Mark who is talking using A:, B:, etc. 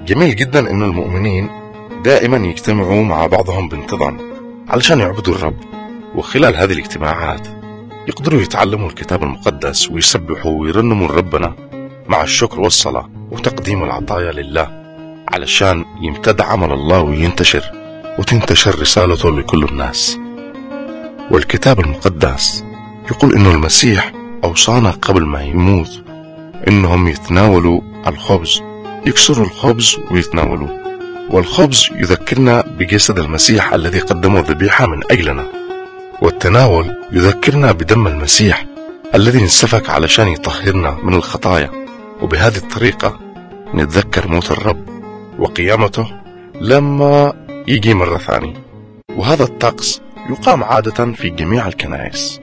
A: جميل جدا إنه المؤمنين دائما يجتمعوا مع بعضهم بانتظام علشان يعبدوا الرب، وخلال هذه الاجتماعات يقدروا يتعلموا الكتاب المقدس ويسبحوا ويرنموا ربنا مع الشكر والصلاة وتقديم العطايا لله، علشان يمتد عمل الله وينتشر وتنتشر رسالته لكل الناس. والكتاب المقدس يقول إنه المسيح أوصانا قبل ما يموت إنهم يتناولوا الخبز، يكسروا الخبز ويتناولوه، والخبز يذكرنا بجسد المسيح الذي قدمه ذبيحة من أجلنا، والتناول يذكرنا بدم المسيح الذي انسفك علشان يطهرنا من الخطايا، وبهذه الطريقة نتذكر موت الرب وقيامته لما يجي مرة ثانية. وهذا الطقس يقام عادة في جميع الكنائس.